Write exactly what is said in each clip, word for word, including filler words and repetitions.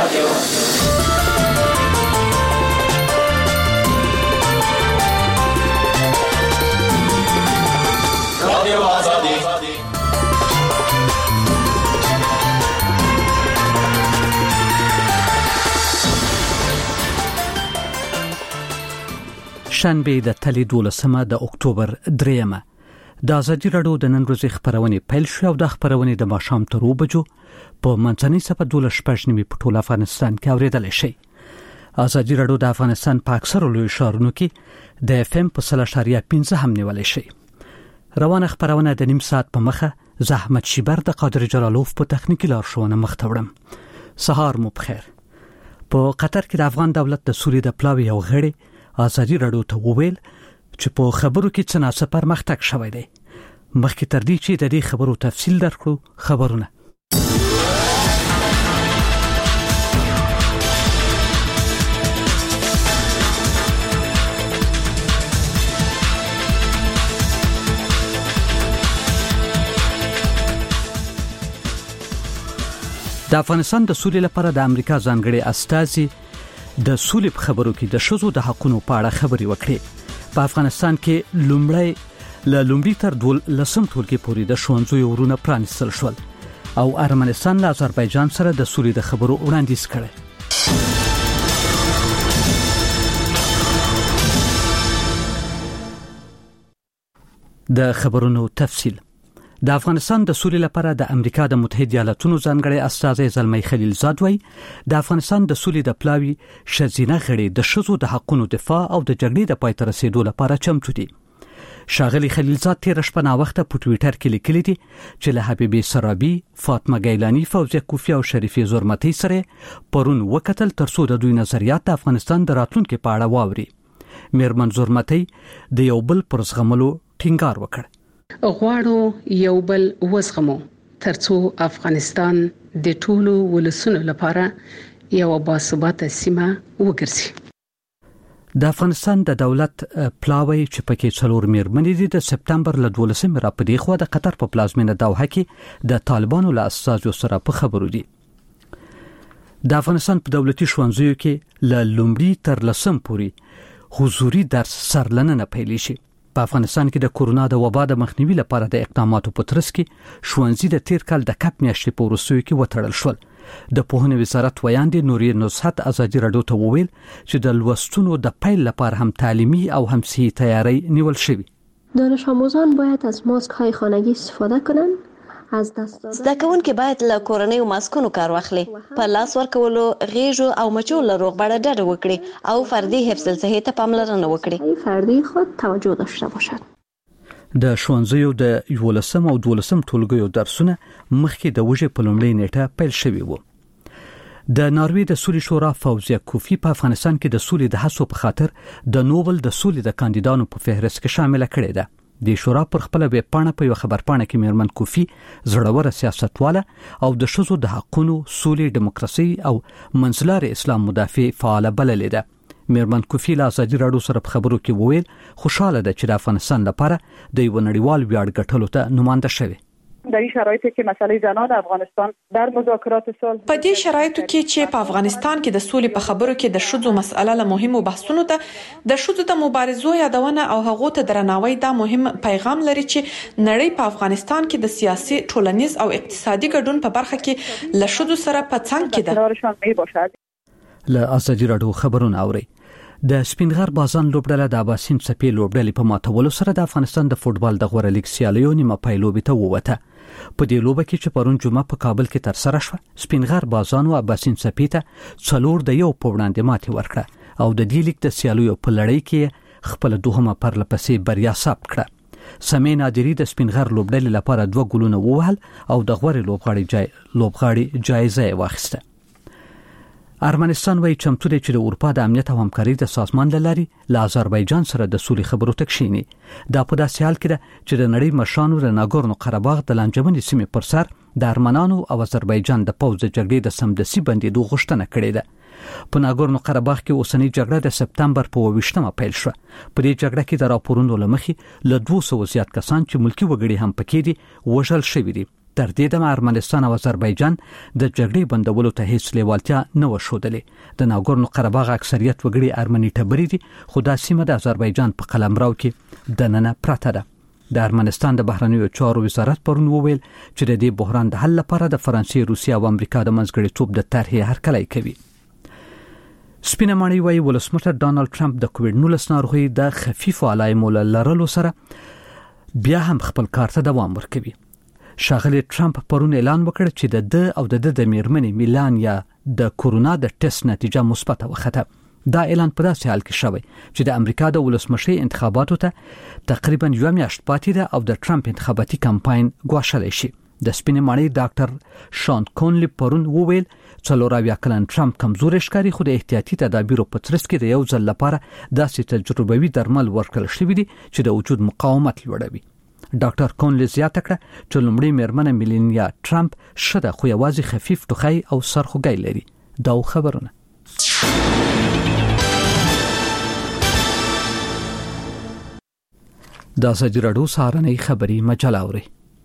رادیو آزادی. شنبه د تلې دولسمه د اکتوبر دریمه د ازادي راډیو د نن ورځې خبرونه پیل شو او د خبرونه د ماښام تر اوو بجو په منځنۍ صفحه دولس شپږ نیمې په ټول افغانستان کې اوریدل شي. ازادي راډیو د افغانستان په اکثرو لوی ښارونو کې د اف ام په سل اشاریه پنځه هم نیول شي. روانه خبرونه د نیم ساعت په مخه زحمت شیبر د قادر جلالوف په تخنیکی لارښوونه مخ ته وړم. سهار مو بخیر. په قطر کې د افغان دولت د سولې د پلاوي یو غړي ازادي راډیو ته وویل چې په خبرو کې څه ناڅه پرمختګ شوی دی. مخکې تر دې چې د دې خبرو تفصیل درکړو خبرونه. د افغانستان د سولې لپاره د امریکا ځانګړي استازي د سولې په خبرو کې د ښځو د حقوقو په اړه خبرې وکړې. په افغانستان کې لومړی له لومړي تر دولسم ټولګي پورې د ښوونځیو ورونه پرانیستل شول او ارمنستان له آذربایجان سره د سولې د خبرو وړاندیز کړی. د خبرونو تفصیل. د افغانستان د سولې لپاره د امریکا د متحده ایالاتونو ځانګړي استازي زلمی خلیلزاد وایي د افغانستان د سولې د پلاوي شزینه غړي د ښځو د حقوقو دفاع او د جګړې د پای ته رسیدو لپاره چمتو دي. شاغلی خلیلزاد تیر شپه نا وخت په ټوئیټر کې لیکلي دي چې له حبیبي سرابي، فاطمه ګیلانی، فوزیه کوفی او شریفې زرمتی سره پرون وکتل ترڅو د دوی نظریات د افغانستان د راتلونکو په اړه واوري. میرمن زرمتی د یو بل پر زغملو ټینګار وکړ. غواړو یو بل وزغمو ترڅو افغانستان د ټولو ولسونو لپاره یو باثباته سیمه وګرځي. د افغانستان د دولت پلاوی چې پکې څلور میرمنې دي د سپتمبر له دولسمې را پدې خو د قطر په پلازمینه دوحه کې د طالبانو له استازو سره په خبرو دي. د افغانستان په دولتي ښوونځیو کې له لومړي تر لسم پورې حضوري درس سرلننه پیل شي. په افغانستان کې د کورونا د وبا د مخنیوي لپاره د اقداماتو په ترڅ کې ښوونځي د تیر کال د کپ میاشتې په وروستیو کې وتړل شول. د پوهنې وزارت ویاندې نوري نصحت ازادي راډیو ته وویل چې د لوستونو د پیل لپاره هم تعلیمي او هم صحي تیاری نیول شوی. دانش آموزان باید از ماسک های خانگی استفاده کنند. از دست دادن زده کوونکي باید له کورنیو ماسکونو کار واخلي، په لاس ورکولو، غیږو او مچو له روغبړه ډډه وکړي او فردي حفظ الصحې ته پاملرنه وکړي. فردی خود توجه داشته باشد. د ښوونځیو د یولسم او دولسم ټولګیو درسونه مخکې د وژې په لومړۍ نیټه پیل شوي وو. د ناروې د سولې شورا فوزیه کوفی په افغانستان کې د سولې د هڅو په خاطر د نوبل د سولې د کاندیدانو په فهرست کې شامل کړي ده. د شورا پر خپل ویب پاڼه په یو خبرپاڼه کې میرمن کوفی زړوره سیاستواله او د ښځو د حقوقو، سولې، دیموکراسي او منځلارې اسلام مدافع فعال بللې ده. میرمن کوفی له ازادي راډیو سره په خبرو کې وویل خوشاله ده چې د افغانستان لپاره د یو نړیوال ویاړ ګټلو ته نماینده شوی. در این شرایطی که مسئله زنان افغانستان در مذاکرات صلح په دې شرایطو کې چې په افغانستان کې د سولې په خبرو کې د ښځو مسأله له مهمو بحثونو ته د ښځو د مبارزو یادونه او هغو ته درناوی دا مهم پیغام لري چې نړۍ په افغانستان کې د سیاسي، ټولنیز او اقتصادي ګډون په برخه کې له ښځو سره په څنګ کې ده. له ازادي راډیو خبرونه اوري. د سپینغر بازان لوبډله د اباسین څپې لوبډلې په ماتولو سره د افغانستان د فوتبال د غوړه لیګ سیالیو نیمه پایلوبې ته ووته. په دې لوبه کې چې پرون جمعه په کابل کې تر سره شوه، سپینغر بازان او اباسین څپې ته څلور د یو په وړاندې ماتې ورکړه او د دې لیګ د سیالیو په لړۍ کې خپل دوهمه پرلپسې بریا ثبت کړه. سمې نادری د سپینغر لوبډلې لپاره دوه ګولونه ووهل او د غوړې لوبغاړي جای لوبغاړي جایزه واخیسته. ارمنستان وایي چمتو دی چې د اروپا د امنیت او همکارۍ د سازمان له لارې له آذربایجان سره د سولې خبرو ته کښیني. دا په داسې حال کې ده چې د نړۍ مشرانو د ناګورنو قرهباغ د لانجمنې سیمې پر سر د ارمنانو او آذربایجان د پوځ د جګړې د سمدستي بندېدو غوښتنه کړې ده. په ناګورنو قرهباغ کې اوسنۍ جګړه د سپتمبر په اووه ویشتمه پیل شوه. په دې جګړه کې د راپورونو له مخې له دوه سوه زیات کسان چې ملکي وګړي هم پکې دي وژل شوي دي. تر دې دمه ارمنستان او آذربایجان د جګړې بندولو ته هیڅ لیوالتیا نه وښودلې. د ناګورنو قرهباغ اکثریت وګړي ارمني ټبري دي، خو دا سیمه د آذربایجان په قلمرو کې دننه پراته ده. د ارمنستان د بهرنیو چارو وزارت پرون وویل چې د دې بحران د حل لپاره د فرانسې، روسیې او امریکا د منځګړیتوب د طرحې هرکلی کوي. سپینه ماڼۍ وايي ولسمشر ډانلډ ټرمپ د کووډ نولس ناروغي د خفیفو علایمو لرلو سره بیا هم خپل کار ته دوام ورکوي. ښاغلی ټرمپ پرون اعلان وکړ چې د د او د د میرمنې میلانیا د کورونا د ټیسټ نتیجه مثبت وخته. دا اعلان په داسې حال کې شوی چې د امریکا د ولسمشرۍ انتخاباتو ته تقریبا یو میاشت پاتې ده او د ټرمپ انتخاباتي کمپاین ګواښلی شي. د سپینې ماڼۍ ډاکټر شان کونلی پرون وویل څلور اویا کلن ټرمپ کمزوري ښکاري، خو د احتیاطي تدابیرو په ترڅ کې د یو ځل لپاره داسې تجربوي درمل ورکړل شوي دي چې د وجود مقاومت لوړوي. ډاکټر کونلی زیاته کړه چې لومړی میرمنه میلانیا ټرمپ ښه ده، خو یوازې خفیف ټوخی او سرخوږی لري. دا خبرونه د ازادي راډیو سهارنۍ خبری مجله اوري.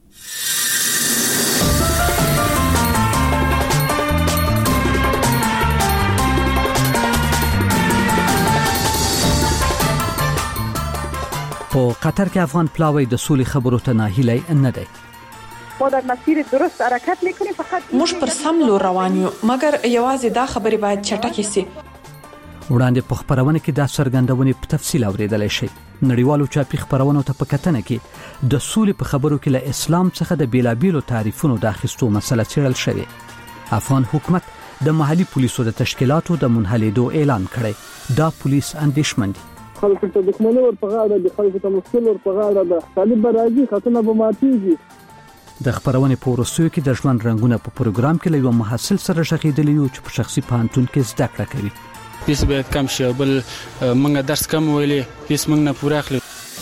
په قطر کې افغان پلاوی د سولې خبرو ته ناهیلی نه دی. ما در مسیر درست حرکت میکنیم، فقط موږ پر سم لور روان یو، مګر یوازې دا خبرې باید چټکې سي. وړاندې په خبرونه کې دا څرګندونې په تفصیل اوریدلای شي. نړیوالو چاپی خبرونو ته په کتنه کې د سولې په خبرو کې له اسلام څخه د بیلابیلو تعریفونو د اخیستو مسله څېړل شوې. افغان حکومت د محلي پولیسو د تشکیلاتو د منحلیدو اعلان کړی. دا پولیس اندېښمن دي. خلکو ته دښمني ور په غاړه د خلکو ته مشکل ور په غاړه د طالب راځي خاطر به ماتيږي. د خبرونې په ورسوي کې د ژوند رنگونه په پروګرام کې له یو محصل سره شغېدلی یو چې په شخصي پانتون کې زده کړه کوي. پیس باید کم شي، بل موږ درس کم ویلې پیس موږ نه پوره اخلي.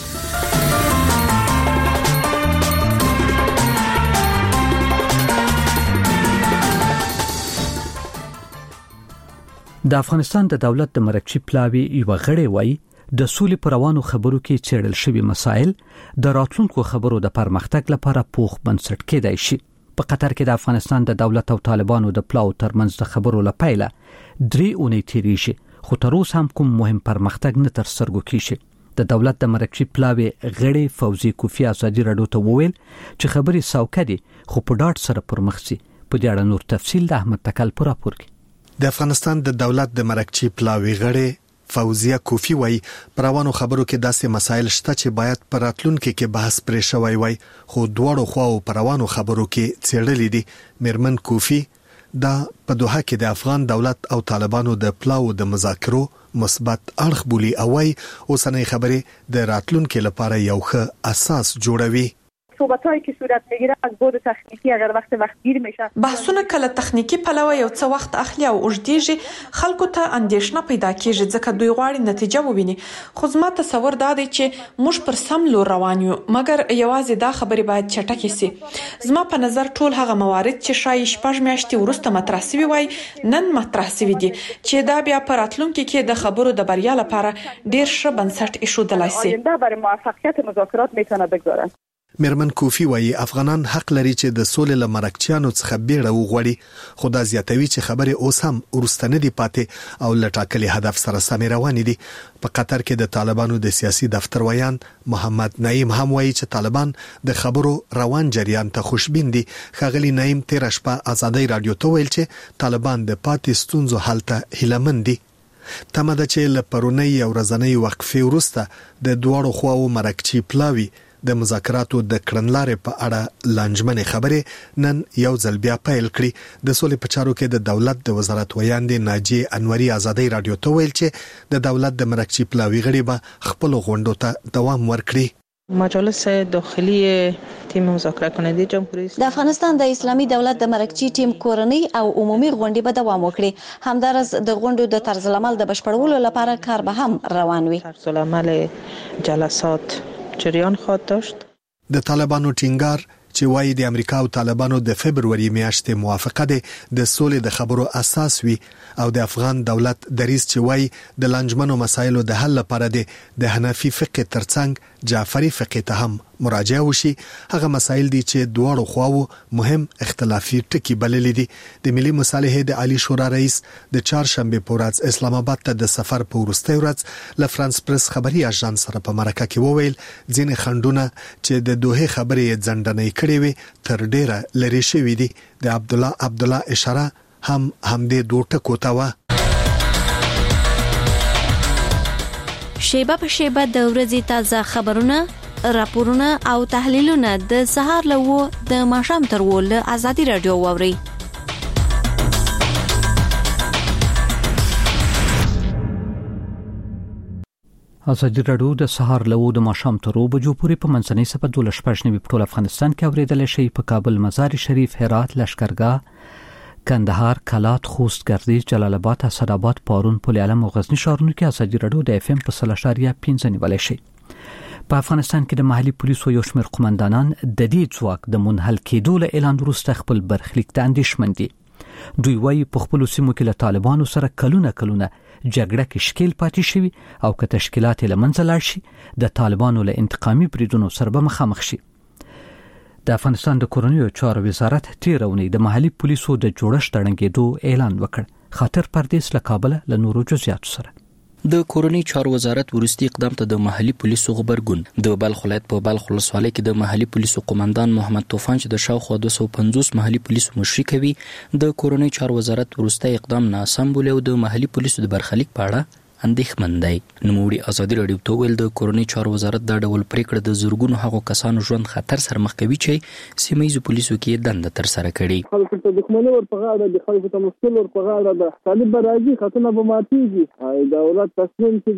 د افغانستان د دولت د مرکچی پلاوی یو غړی وایي د سولې پر روانو خبرو کې څېړل شوی مسایل د راتلونکو خبرو د پرمختګ لپاره پوخ بنسټ کېدای شي. په قطر کې د افغانستان د دولت او طالبانو د پلاو ترمنځ د خبرو لپاره درې اونۍ تیریږي، خو تر اوسه هم کوم مهم پرمختګ نه تر سترګو کیږي. د دولت د مرکچی پلاوی غړی فوزي کوفی ازادي راډیو ته وویل چې خبرې ساوکه دي، خو په ډاډ سره پرمخ سي. په دې اړه نور تفصیل د احمد تکل پر راپور کې. د افغانستان د دولت د مرکچی پلاوی غړی فوزیه کوفی وای پروانو خبرو کې داسې مسایل شته چې باید پر راتلونکو کې بحث پرې شوی وای، خو دواړو خواو پروانو خبرو کې څېړلې دي. میرمن کوفی دا په دوحه کې د افغان دولت او طالبانو د پلاو د مذاکرو مثبت اړخ بولی او وای اوسنۍ خبرې د راتلونکو لپاره یو ښه اساس جوړوي. صحبتایی که صورت میگیره از بعد تخنیکی اگر وقت وقت گیر میشه، بحثونه کله تخنیکی پلوه یو څه وخت اخلي او اوږدېږي، خلکو ته اندېښنه پیدا کیږي ځکه دوی غواړي نتیجه وویني. خو زما تصور دا دی چې موږ پر سم لور روان یو، مګر یوازې دا خبرې باید چټکې سي. زما په نظر ټول هغه موارد چې شایي شپږ میاشتې وروسته مطرح شوي وای نن مطرح شوي دي، چې دا بیا په راتلونکي کې د خبرو د بریا لپاره ډیر ښه بنسټ ایښودلای شي. آینده برای موفقیت مذاکرات میتونه بگذارن. میرمن کوفی وایي افغانان حق لري چې د سولې له مرکچیانو څخه بیړه وغوړي، خو دا زیاتوي چې خبرې اوس هم ورستنه دي پاتې او لټاکلي هدف سره سم روان دي. په قطر کې د طالبانو د سیاسي دفتر ویان محمد نعیم هم وایي چې طالبان د خبرو روان جریان ته خوشبین دي. ښاغلي نعیم تیر شپه ازادي رادیو ته ویل چې طالبان د پاتې ستونزو حل ته هیلهمند دي. تمه ده چې له پرونی او ورځنۍ وقفې وروسته د دوړو خواو مرکچی پلاوی د مذاکراتو د کړنلارې په اړه لانجمنې خبرې نن یو ځل بیا پیل کړي. د سولې په چارو کې د دولت د وزارت ویاندې ناجی انوري ازادي رادیو ته ویل چې د دولت د مرکچی پلاوی غړي به خپل غونډو ته دوام ورکړي. مجالس داخلی تیم مذاکره کننده جمهوری د افغانستان د اسلامي دولت د مرکچی ټیم کورنۍ او عمومي غونډې به دوام وکړي. همدارس د غونډو د طرز العمل د بشپړولو لپاره کار به هم روان وي. طرز العمل جلسات جریان خواهد داشت. د طالبانو ټینګار چې وایي د امریکا او طالبانو د فبرवरी میاشتې موافقه ده د سولې د خبرو اساس وي، او د افغان دولت دریځ چې وایي د لانجمنو مسایلو د حل لپاره ده د حنفي فقه ترڅنګ جعفری فقه ته هم مراجعه وشي هغه مسایل دي چې دواړو خواو مهم اختلافي ټکي بللې دي. د ملي مصالحې د عالی شورا رئیس د چهارشنبه په ورځ اسلام آباد ته د سفر په وروستي ورځ له فرانس پریس خبري اژانس سره په مرکه کې وویل ځینې خندونه چې د دوه خبرې ځندنې کړې وي تر ډیره لري شوې دي. د عبد الله عبد الله اشاره هم همدې دوه ټکو ته و. شیبه په شیبه د ورځې تازه خبرونه، راپورونه او تحلیلونه د سهار لوو د ماښام تر ول ازادي رادیو ووري. ازادي رادیو د سهار لوو د ماښام تر بجو پورې په منځنۍ سپه دولس شپږ په ټول افغانستان کې اوریدل شي. په کابل، مزار شریف، هرات، لشکرګاه، کندهار، کلات، خوست، گردیز، جلال آباد، اسداباد، پارون، پل علم او غزنی ښارونو کې ازادي رادیو د اف ام په صفر اشاریه پنځه نیول شي. په افغانستان کې د محلي پولیسو یو شمېر قومندانان د دې ځواک د منحل کېدو له اعلان وروسته خپل برخلیک ته اندېښمن دي. دوی وايي په خپل سیمو کې له طالبانو سره کلونه کلونه جګړه کې شکیل پاتې شوی او که تشکیلات له منځه لاړ شي د طالبانو له انتقامي بریدونو سره به مخامخ شي. د افغانستان د کورنیو چارو وزارت تیر اونۍ د محلي پولیسو د جوړښت تړنګېدو اعلان وکړ. خاطر پردیس له کابل له نورو جزئیاتو سره. د کورنی چارو وزارت ورستي اقدام ته د محلي پولیسو خبرګون د بلخ ولایت په بلخ ولسوالۍ کې د محلي پولیسو قومندان محمد طوفان چې د شاوخوا دوه سوه پنځوس محلي پولیسو مشري کوي د کورنی چارو وزارت ورستي اقدام ناسم بولی او د محلي پولیسو د برخلیک په اړه اندېښمن دی. نوموړي ازادي رادیو ته ویل د کورنی چارو وزارت دا ډول پریکړه د زورګونو هغو کسانو ژوند خطر سره مخ کوي چې سیمه ییزو پولیسو کې دنده تر سره کړي. خلکو ته دښمني ور په غاړه د خلکو ته مشکل ور په غاړه د طالب راځي خطونه به ماتيږي. دولت تصمیم چې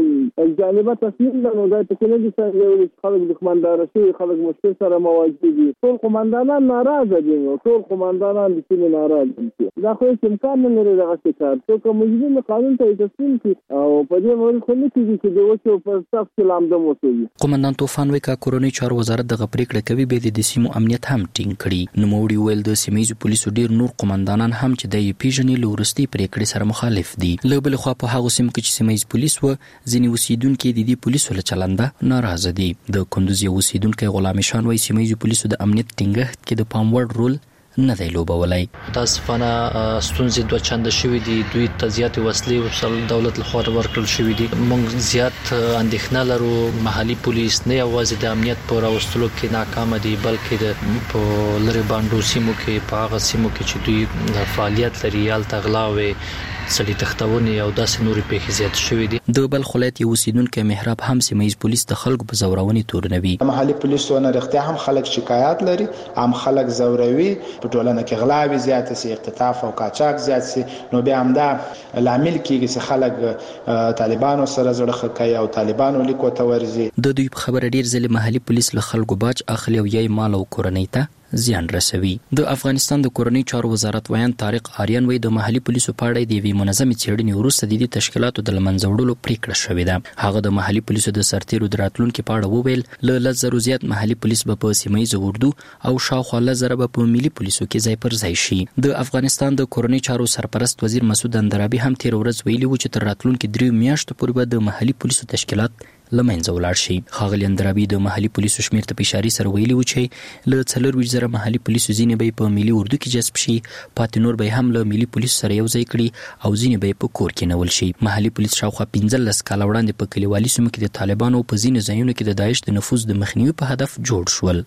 دا جانبه تصمیم ده نو دا ټکي نه دي چې خلک دښمندار شي، خلک مشکل سره مواجه دي. ټول قومندانان ناراضه دي، ټول قومندانان د سیمې ناراضه دي. دا خو هیڅ امکان نه لري دغه کار څوک مجرم قانون ته تسلیم کړي او په دې موري خو نه کیږي چې د وڅو په صف کې لامده موسوي. قومندان طوفان وکا کورنی چارو وزارت دغه پریکړه کوي به د سیمو امنیت هم ټینګ کړي. نوموړي ویل د سیمایي پولیسو ډیر نور قومندانان هم چې د پیژنې لورستي پریکړې سره مخالف دي. له بل خوا په هغه سیمو کې چې سیمایي پولیس و ځینې اوسیدونکو د دې پولیسو له چلنده ناراضه دي. د کندوز یو اوسیدونکو غلام شان وایي سیمایي پولیسو د امنیت ټینګښت کې د پام وړ رول نه دی لوبولای. متاسفانه ستونزې دوه چنده شوې دي. دوی ته زیاتې وسلې ورسره دولت لخوا ورکړل شوې دي. موږ زیات اندېښنه لرو محلي پولیس نه یوازې د امنیت په راوستلو کې ناکام دي بلکې د په لری باندو سیمو کې په هغه سیمو کې چې دوی فعالیت لري یال تغلاوي سړي تختونی او داسې نوري پیښې زیات شوې دي. د بلخ ولایت یو اوسیدونکو محراب هم سیمایي پولیس د خلکو په زورونی تورنوي. محلي پولیسونه رښتیا هم خلک شکایت لري، هم خلک زوروي، په ټولنه کې غلاوي زیات سي، اختطاف او قاچاق زیات سي. نو بیا هم دا لامل کیږي چې خلک طالبانو سره زړه کوي او طالبانو لیکو ته ورزي. د دوی په خبره ډیر ځله محلي پولیس له خلکو باج اخلي او یې مال او کورنۍ ته زیان رسوي. د افغانستان د کورنی چارو وزارت ویان طارق آریان وی د محلي پولیسو په اړه د وی منظمې څېړنې وروسته د دې تشکیلاتو د لمنځه وړلو پریکړه شوې ده. هغه د محلي پولیسو د سرتیرو د راتلونکو په اړه وویل له لزر زیات محلي پولیس به په سیمایي اردو او شاوخوا لزر به په ملي پولیسو کې ځای پر ځای شي. د افغانستان د کورنی چارو سرپرست وزیر مسعود اندرابي هم تیر ورځ ویلي و چې تر راتلونکو دریو میاشتو پورې به د محلي پولیسو تشکیلات لمنځه ولاړ شي. ښاغلي اندرابي د محلي پولیسو شمیر ته په اشاره سره ویلي و چې له څلور ویشت زره محلي پولیسو ځینې به په ملي اردو کې جذب شي، پاتې نور به هم له ملي پولیسو سره یو ځای کړي او ځینې به په کور کې نول شي. محلي پولیس شاوخوا پنځلس کاله وړاندې په کلیوالي سیمو کې د طالبانو په ځینو ځایونو کې د داعش د نفوذ د مخنیوي په هدف جوړ شول.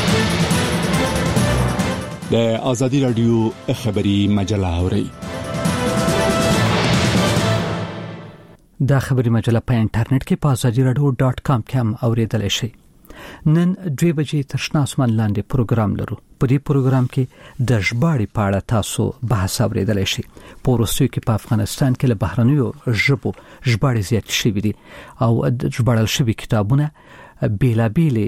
د ازادي رادیو خبري مجله اوري. دا خبري مجله په انټرنیټ کې په ازادي رادیو ډاټ کام کې هم اوریدل شي. نن دوه بجې تر شنه اسمان لاندې پروګرام لرو. په دې پروګرام کې د ژباړې په اړه تاسو بحث اوریدل شي. په وروستیو کې په افغانستان کې له بهرنیو ژبو ژباړې زیات شوي دي او د ژباړل شوي کتابونه بیلابیل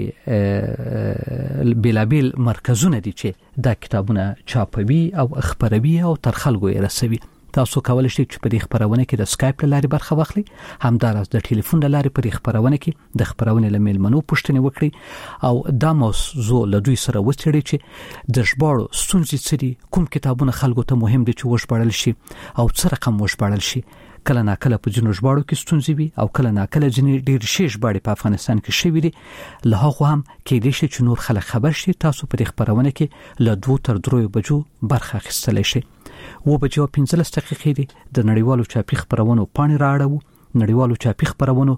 بیلابیل مرکزونه دي چې دا کتابونه چاپوي او خبروي او تر خلکو یې رسوي. تاسو کولای شئ چې په دې خبرونه کې د سکایپ له لارې برخه واخلئ، همداراز د ټلیفون له لارې په دې خبرونه کې د خبرونې له میلمنو پوښتنې وکړئ او دا موضوع له دوی سره وڅېړئ چې د ژباړو ستونزې څه دي، کوم کتابونه خلکو ته مهم دي چې وژباړل شي او څه رقم وژباړل شي. کله ناکله په جنو ژباړو کې ستونزې وي او کله ناکله ځینې ډېر شي ژباړې په افغانستان کې شوي دي. له هغه هم کې دي چې نور خلک خبر شي. تاسو په دې خبرونه کې له دوه تر درې بجو برخه اخیستلی شئ. و بجو پنځلس دقیقې دي د نړیوالو چاپي خبرونو پاڼې راړو. نړیوالو چاپي خبرونو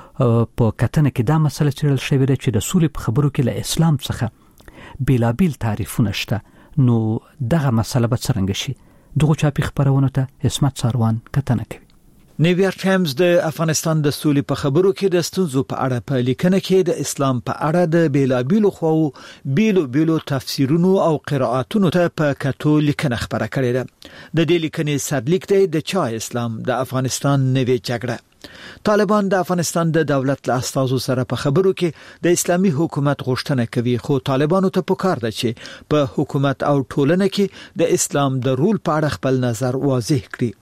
په کتنه کې دا مسله څېړل شوې ده چې د سولې په خبرو کې له اسلام څخه بیلابیل تعریفونه شته. نو دغه مسله به څرنګه شي؟ دغه چاپي خبرونه ته اسمت ساروان کتنه کوي. نیویارک ټایمز د افغانستان د سولې په خبرو کې د ستونزو په اړه په لیکنه کې د اسلام په اړه د بیلابیلو خو بیلو بیلو تفسیرونو او قرائتونو ته په کتو لیکنه خبره کړې ده. د دې لیکنې سرلیک دی د چا اسلام د افغانستان نوې جګړه. طالبان د افغانستان د دولت له استازو سره په خبرو کې د اسلامي حکومت غوښتنه کوي، خو طالبانو ته پکار ده چې په حکومت او ټولنه کې د اسلام د رول په اړه خپل نظر واضح کړي.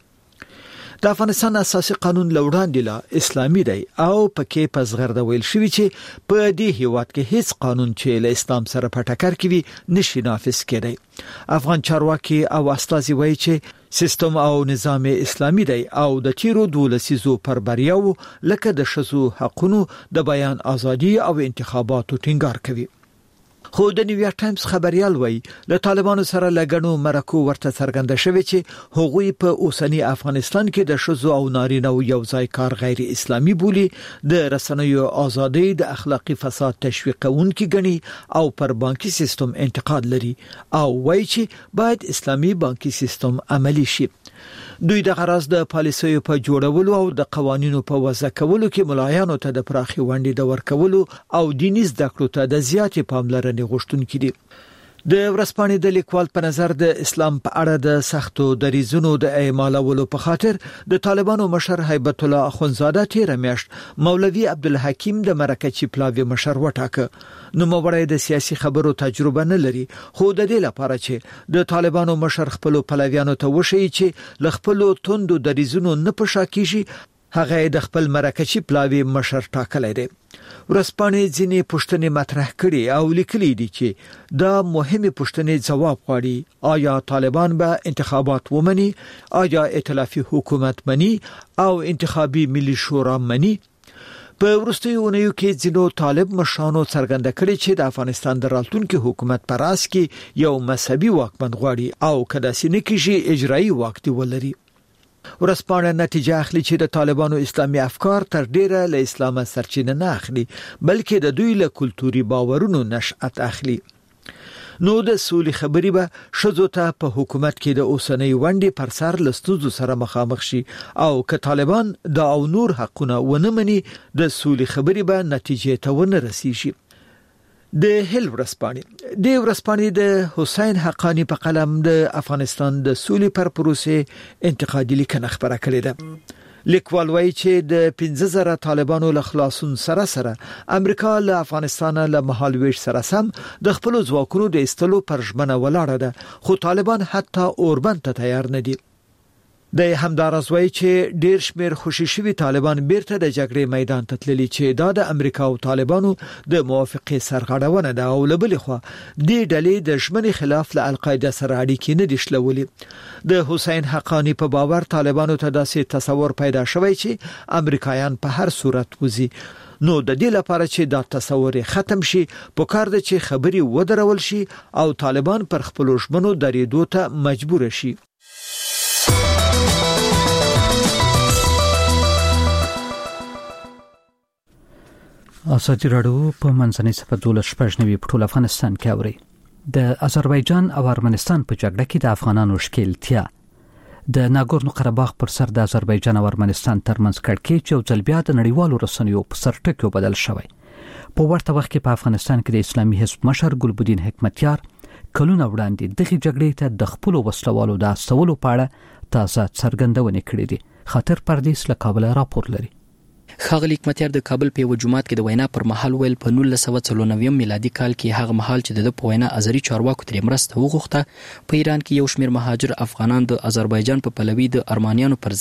د افغانستان اساسي قانون لوړاندې لا اسلامي دی او پکې په زغرده ویل شوی چې په دې هیواد کې هیڅ قانون چې له اسلام سره په ټکر کې وي نشي نافذ کېدی. افغان چارواکي او استازي وایي چې سیستم او نظام اسلامي دی او د تیرو دولسیزو پر بریاو لکه د شذو حقونو د بیان ازادي او انتخاباتو ټینګار کوي. خو د نیویارک ټایمز خبريال وایي له طالبانو سره لګنو مرکو ورته څرګنده شوی چې هغوی په اوسنی افغانستان کې د شذو او نارینه او یوځای کار غیر اسلامي بولی، د رسنیو ازادي د اخلاقی فساد تشویق کوونکي ګڼي او پر بانکي سیستم انتقاد لري او وایي چې باید اسلامي بانکي سیستم عملی شي. دوی د غرض د پالیسیو په جوړولو او د قوانینو په وضع کولو کې ملایانو ته د پراخي ونډې د ورکولو او دیني زده کړو ته د زیاتې پاملرنې غوښتونکي دي. د ورځپاڼې د لیکوال په نظر د اسلام په اړه د سختو دریځونو د اعمالولو په خاطر د طالبانو مشر هیبت الله اخونزاده تیر میاشت مولوی عبدالحکیم د مرکچی پلاوی مشر وټاکه. نو مورای د سیاسي خبرو تجربه نه لري، خو د دې لپاره چې د طالبانو مشر خپل پلاویانو ته وشي چې لخپلو توندو دریځونو نه پښا کیږي، هغه د خپل مرکچی پلاوی مشر ټاکلی دی. ورځپاڼې ځینې پوښتنې مطرح کړي او لیکلي دي چې دا مهمه پوښتنې جواب غواړي: آیا طالبان به انتخابات ومني؟ آیا ائتلافي حکومت مني او انتخابي ملي شورا مني؟ په وروستیو اونیو کې ځینو طالب مشرانو څرګنده کړي چې د افغانستان د راتلونکي حکومت پر راس کې یو مذهبي واکمن غواړي او کله چې نه کېږي اجرایي واک دی ولري. ورځپاڼه نتیجه اخلي چې د طالبانو اسلامي افکار تر ډیره له اسلام سرچینه نه اخلي، بلکې د دوی له کلتوري باورونو نشأت اخلي. نو د سولې خبرې به شذو ته په حکومت کې د اوسنۍ ونډې پر سر لستوزو سره مخامخ شي او که طالبان د او نور حقونه ونه مني د سولې خبرې به نتیجې ته ونه رسیږي. د هل ورځپاڼې د ورځپاڼې د حسین حقانی په قلم د افغانستان د سولې پر پروسې انتقادي لیکنه خبره کړې ده. لیکوال وایي چې د پنځه زره طالبانو له خلاصون سره سره امریکا له افغانستان له مهالويش سره سم د خپل ځواکونو د استلو پر ژمنه ولاړه ده، خو طالبان حتی اوربند ته تیار نه دي. د همدارس وایي چې ډیر شمیر خوشي شوي طالبان بیرته د جګړې میدان ته تللي چې دا د امریکا او طالبانو د موافقې سرغړونه ده او لبلې خو د ډلې د ژمنې خلاف له القاعده سره اړیکې نه دي شلولي. د حسین حقانی په باور طالبانو ته داسې تصور پیدا شوی چې امریکایان په هر صورت وزي. نو د دې لپاره چې دا تصور ختم شي پکار ده چې خبري ودرول شي او طالبان پر خپل ژمنو درېدو ته مجبور شي. ازادي راډیو په منځنۍ صفه دولس شپږ نوي په ټول افغانستان کې اوري. د آذربایجان او ارمنستان په جګړه کې د افغانانو ښکیلتیا د ناګورنو قرهباغ پر سر د آذربایجان او ارمنستان ترمنځ کړکېچ او ځل بیا د نړیوالو رسنیو په سر ټکو بدل شوی. په ورته وخت کې په افغانستان کې د اسلامي حزب مشر ګلبدین حکمتیار کلونه وړاندې دغه جګړې ته د خپل وسلوالو د استولو په اړه تازه څرګندونه کړې دي. خاطر پردیس له کابل راپور لري. ښاغلی حکمتیار د کابل په یو جمعات کې د وینا پر مهال ویل په نولس سوه څلور نوي میلادي کال کې هغه مهال چې د په وینا ازري چارواکو ترې مرسته وغوښته، په ایران کې یو شمېر مهاجر افغانان د آذربایجان په پلوي د ارمانیانو پر ضد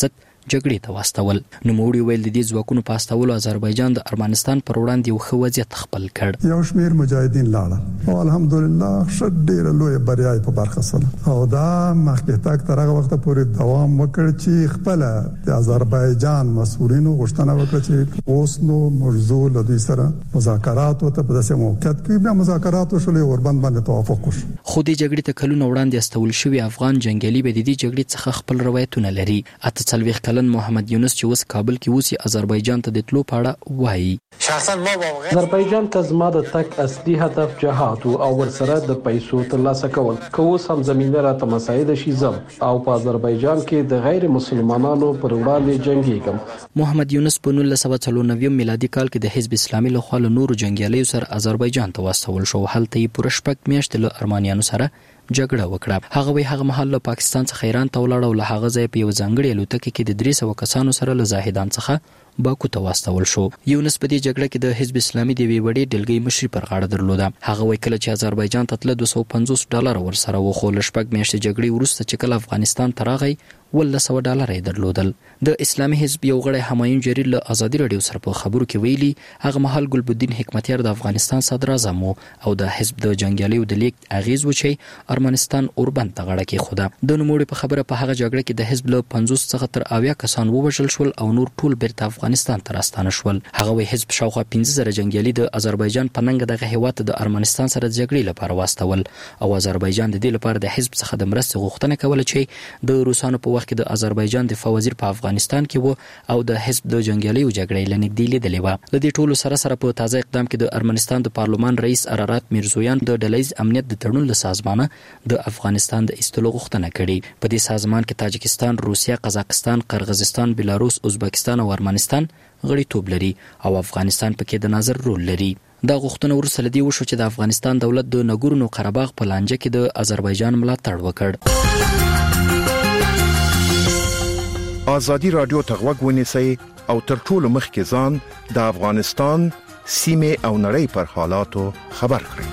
جګړې ته واستول. نوموړي ویل د دې ځواکونو په استولو آذربایجان د ارمنستان پر وړاندې یو ښه وضعیت خپل کړ. یو شمیر مجاهدین لاړل او الحمدلله ښه ډېره لویه بریا په برخه سره او دا مخکې تک تر هغه وخت پورې دوام وکړ چې خپل د آذربایجان مسؤلینو غوښتنه وکړه چې اوس نو موضوع له دوی سره مذاکرات او ته په داسې موقعیت کې بیا مذاکرات وشولې اوربند باندې توافق وشو. خو د جګړې ته کلونه وړاندې استول شوی افغان جنگیالي به د دې جګړې څخه خپل روایتونه لري. اته څلوېښت کلن محمد یونس چې اوس کابل کې اوسي آذربایجان ته د تلو په اړه وایي. شخصا ما واقعا آذربایجان ته زما د تک اصلي هدف جهاد او ورسره د پیسو ترلاسه کول. که اوس هم زمينه راته مساعده شي زم او په آذربایجان کې د غیر مسلمانانو پر وړاندې جنگيږم. محمد یونس په نولس سوه څلور نوي میلادي کال کې د حزب اسلامي له خوا له نورو جنگیالیو سره آذربایجان ته واستول شو. هلته یې پوره شپږ میاشتې له ارمانیانو سره جګړه وکړه. هغه وی هغه محل له پاکستان څخه ایران ته ولاړ او له هغه ځای په یو ځانګړي الوتکه کې د درې سوه کسانو سره له زاهدان څخه باکو ته واستول شو. یونس په دې جګړه کې د حزب اسلامي د وی وړي ډلګۍ مشري پر غاړه درلوده. هغه وی کله چې آذربایجان ته تل دوه سوه پنځوس ډالر ورسره و خو له شپږ میاشتې جګړې وروسته چې کله افغانستان ته راغی ولله سوه ډالر یې درلودل. د اسلامي حزب یو غړی همایون جریر له ازادي رادیو سره په خبرو کې ویلي هغه مهال ګلبدین حکمتیار د افغانستان صدر اعظم او د حزب د جنگیالیو د لیک اغیز و چې ارمنستان اوربند ته غاړه کېښوده. د نوموړي په خبره په هغه جګړه کې د حزب له پنځوس څخه تر اویا کسان ووژل شول او نور ټول بیرته افغانستان ته راستانه شول. هغه وی حزب شاوخوا پنځه زره جنگیالي د آذربایجان په ننګ دغه هیواد د ارمنستان سره جګړې لپاره واستول او آذربایجان د دې لپاره د حزب څخه د مرستې غوښتنه کوله چې د روسانو په وخت کې د آذربایجان دفاع وزیر په افغانستان کې وو او د حزب د جنگیالیو جګړې لنګدې لیدلې و. د دې ټولو سره سره په تازه اقدام کې د ارمنستان د پارلمان رئیس ارارات میرزویان د ډلهیز امنیت د تړون له سازمانه د افغانستان د ایستلو غوښتنه کړې. په دې سازمان کې تاجکستان، روسیه، قزاقستان، قرغیزستان، بلاروس، ازبکستان او ارمنستان غړیتوب لري او افغانستان پکې د ناظر رول لري. دا غوښتنه ورسره لدی وشو چې د افغانستان دولت د نګورنو قرهباغ په لانجه کې د آذربایجان ملاتړ وکړ. آزادی رادیو ته غوږ ونیسئ او تر ټولو مخکې ځان د افغانستان سیمې او نړۍ پر حالاتو خبر کړئ.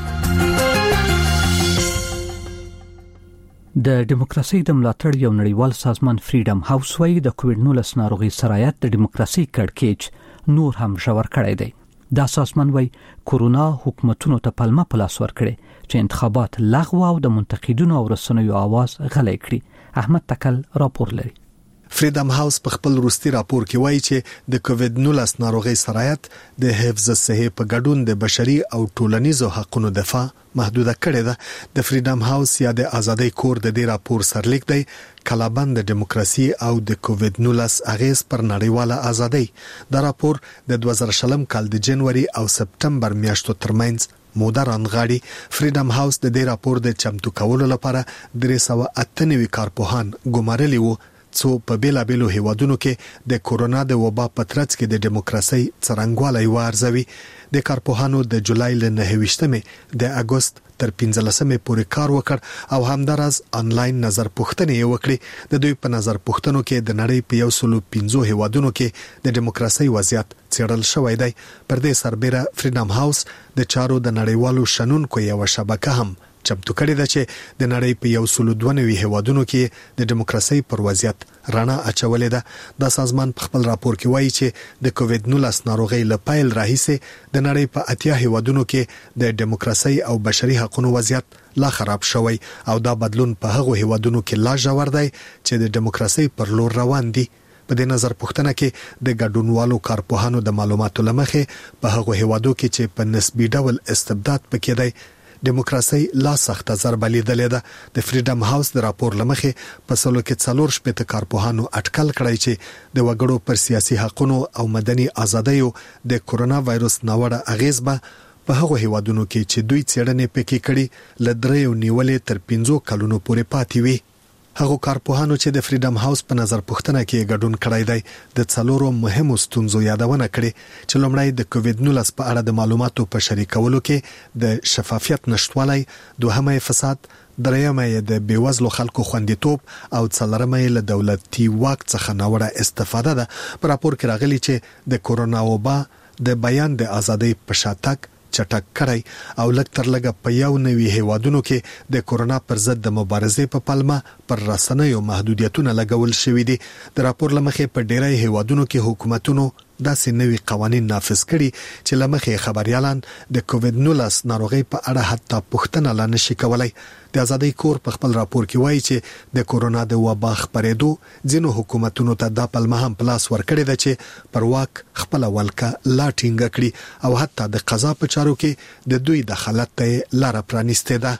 د دیموکراسي د ملاتړ یو نړیوال سازمان فریډم هاوس وايي د کووډ نولس ناروغي سرایت د دیموکراسي کړکېچ نور هم ژور کړی دی. دا سازمان وايي کورونا حکومتونو ته پلمه پلاس ورکړي چې انتخابات لغوه او د منتقدینو او رسنیو आवाज غلی کړي. احمد تکل راپور لري. فریډم هاوس په خپل وروستي راپور کې وایي چې د کووډ نولس ناروغي سرایت د حفظ الصحه په ګډون د بشري او ټولنیزو حقوقو دفاع محدوده کړې ده. د فریډم هاوس یا د ازادۍ کور د دې راپور سرلیک دی کلابند د دیموکراسي او د کووډ نولس اغیز پر نړیواله ازادۍ. دا راپور د دوه زره شلم کال د جنوري او سپتمبر میاشتو ترمنځ موده رانغاړي. فریډم هاوس د دې راپور د چمتو کولو لپاره درې سوه اته نوي کارپوهان ګمارلي وو څو په بیلابیلو هیوادونو کې د کورونا د وبا په ترڅ کې د دیموکراسي څرنګوالی وارزوي. د کارپوهانو د جولای ل نهه ویشتمې د اگست تر پنځلسمې پورې کار وکړ او همدارز انلاین نظر پوښتنې وکړي. د دوی په نظر پوښتنو کې د نړۍ په یو سلو پنځو هیوادونو کې د دیموکراسي وضعیت څېړل شوی دی. پر دې سربېره فریډم هاوس د چارو د نړیوالو شنونکو یو شبکه هم چمتو کړی ده چې د نړۍ په یو سلو دوه نوي هیوادونو کې د دیموکراسي پر وضعیت رڼا اچولې ده. دا سازمان په خپل راپور کې وایي چې د کووډ نولس ناروغي له پیل راهیسې د نړۍ په اتیا هیوادونو کې د دیموکراسي او بشري حقوقو وضعیت لا خراب شوی او دا بدلون په هغو هیوادونو کې لا ژور دی چې د دیموکراسي پر لور روان دي. په دې نظر پوښتنه کې د ګډونوالو کارپوهانو د معلوماتو لمخې په هغو هیوادو کې چې په نسبی ډول استبداد پکې دی دیموکراسي لا سخته ضربه لیدلې ده. د فریډم هاوس د راپور لمخې په سلو کې څلور شپېته کارپوهانو اټکل کړی چې د وګړو پر سیاسي حقوقو او مدني ازادیو د کورونا وایروس ناوړه اغیز به په هغو هیوادونو کې چې دوی څېړنې پکې کړي ل درې نیولې تر پنځو کلونو پورې پاتې وي. هغه کارپوهانو چې د فریډم هاوس په نظر پوښتنه کې ګډون کړی دی د څلورو مهمو ستونزو یادونه کړې چې لومړی د کووډ نولس په اړه د معلوماتو په شریکولو کې د شفافیت نشټوالی، دوهمه فساد، دریمه د بیوزلو خلکو خوندیتوب او څلورمه له دولتي واک څخه ناوړه استفاده ده. په راپور کې راغلي چې د کورونا وبا د بیان د ازادۍ په شاتګ چټک کړی او لږ تر لږه په یو نوي هیوادونو کې د کورونا پر ضد د مبارزې په پلمه پر رسنیو محدودیتونه لګول شوې دي. د راپور لمخې په ډیری هیوادونو کې حکومتونو داسې نوي قوانين نافذ کړي چې لمخې خبريالان د کووډ نولس ناروغي په اړه حتی پوښتنه لا نشي کولای. د ازادۍ کور په خپل راپور کې وایي چې د کورونا د وبا خپرېدو ځینو حکومتونو ته د پلمه هم پلاس ورکړي ده چې پر واک خپل ولکه لا ټینګ کړي او حتی د قضا په چارو کې د دوی دخالت ته لار پرانیسته ده.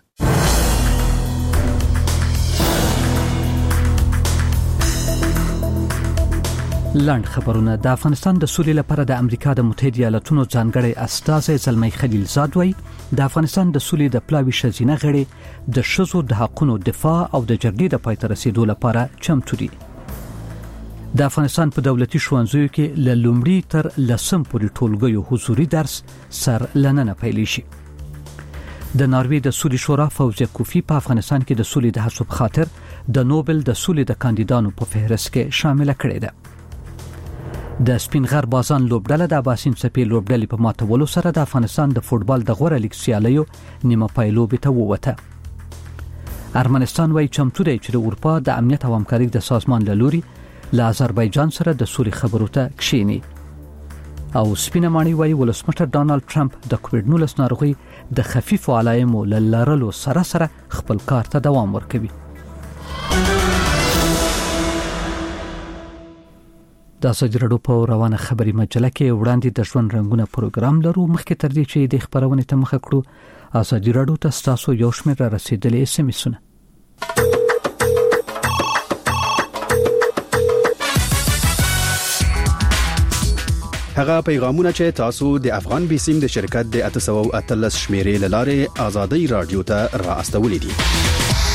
لاند خبرونه. د افغانستان د سولې لپاره د امریکا د متحده ایالاتونو ځانګړي استازی زلمی خلیلزاد وایي د افغانستان د سولې د پلاوي شزینه غړي د شذو د حقوقو دفاع او د جګړې د پای ته رسیدو لپاره چمتو دي. د افغانستان په دولتي ښوونځیو کې له لومړي تر لسم پورې ټولګیو حضوري درس سر لننه پیل شي. د ناروې د سولې شورا فوزیه کوفی په افغانستان کې د سولې د حساب خاطر د نوبل د سولې د کاندیدانو په فهرست کې شامل کړي ده. د سپین غر بازان لوبډله د اباسین څپې لوبډلې په ماتولو سره د افغانستان د فوټبال د غوړه لیګ سیالیو نیمه پایلوبې ته ووته. ارمنستان وايي چمتو دی چې د اروپا د امنیت او همکارۍ د سازمان له لوري له آذربایجان سره د سولې خبرو ته کښیني. او سپینه ماڼۍ وايي ولسمشر ډانلډ ټرمپ د کووډ نولس ناروغي د خفیفو علایمو لرلو سره سره خپل کار ته دوام ورکوي. د ازادي راډیو په روانه خبري مجله کې وړاندې د ژوند رنگونه پروګرام لرو. مخکې تر دې چې د خبرونه ته مخه کړو ازادي راډیو ته تاسو یو شمېر را رسیدلې اس ام اسونه. هغه پیغامونه چې تاسو د افغان بیسیم د شرکت د اته سوه او اتلس شمیرې لاره ازادي راډیو ته را استولې دي.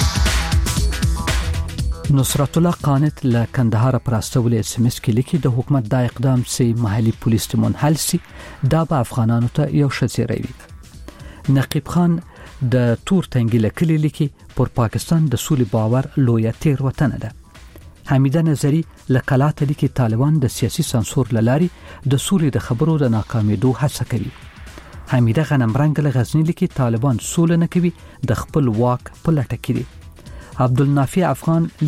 نصرت الله قانت له کندهار پر استول اس ام اس کې لیکي د حکومت د اقدام سي محلي پولیس ته منحل سي دا به افغانانو ته یو شڅيري وي. نقیب خان د تور تنګي لیکلي لیکي پر پاکستان د سولې باور لوی تیر وطن ده. حمیده نظری لکلات لیکي طالبان د سیاسي سانسور لاري د سولې د خبرو د ناکامیدو هڅه کوي. حمیده غنمرنګ له غزنی لیکي طالبان سول نه کوي د خپل واک په لټه کې دي. عبدالنافع افغان